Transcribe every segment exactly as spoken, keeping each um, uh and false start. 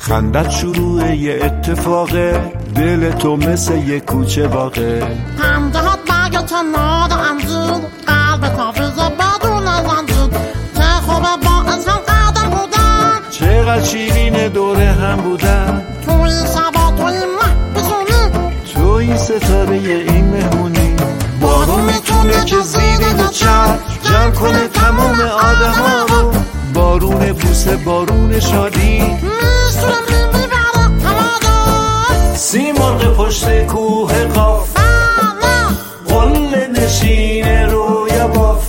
خندت شروع یه اتفاقه، دل تو مثل یه کوچه باغه. پنجهات برگ کنار انجیر، قلب تافیزه بدون زنجیر. چه خوبه با عشق قدم بودن، چقدر شیرین دوره هم بودن. توی شبا توی مه بزونی، توی ستاره این مهمونی. بارون میتونه که زیر دو چرخ جمع کنه تمام آدم ها رو. بارون بوسه، بارون شادی، میشونه میبره همه. سی مرغ پشت کوه قاف، قله نشین رویا باف.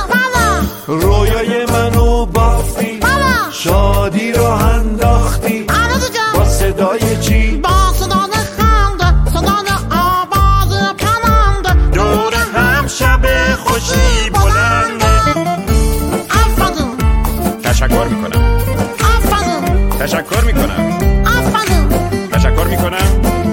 رویای منو بافتی، شادی رو انداختی. با صدای چی؟ با صدای خنده، صدای آواز پرنده. دور هم شب خوشی بلنده. آفرین، تشکر میکنم. آفرین، تشکر میکنم. آفرین. تشکر میکنم.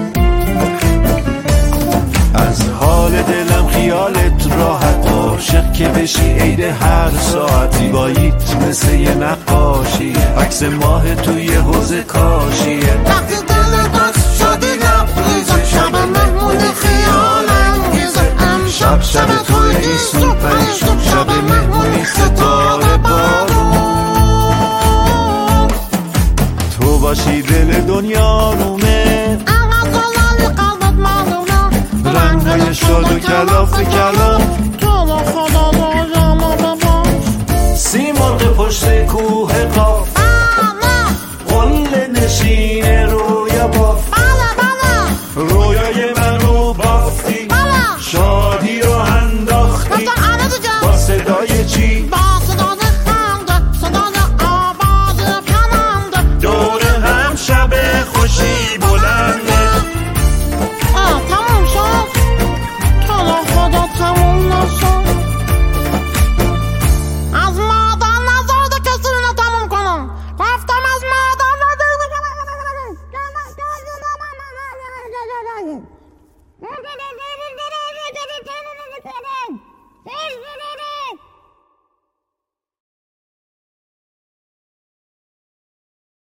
از حال دلم خیالت راحت، عاشق که بشی عید هر ساعتی. باییت مثل یه نقاشی، عکس ماه توی حوض کاشیه. وقتی دل دست شدی لبریزه، شب مهمون خیال انگیزه. شب شب توی سوپر، شب مهمونی ستاره بارون. تو باشی دل دنیا رومه، رنگای شاد و کلاف کلام. تو رو خدا رویامو بباش. سی مرغ پشت کوه قاف،